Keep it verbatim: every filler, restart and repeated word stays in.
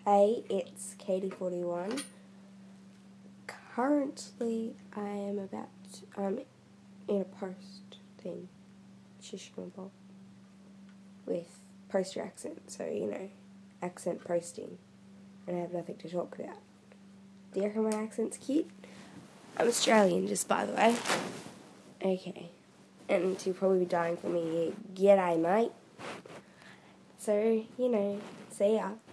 Hey, it's Katie forty-one. Currently, I am about to, um in a post thing, shish kebab, with poster accent, so you know, accent posting, and I have nothing to talk about. Do you reckon my accent's cute? I'm Australian, just by the way. Okay, and you'll probably be dying for me. G'day, mate. So you know, see ya.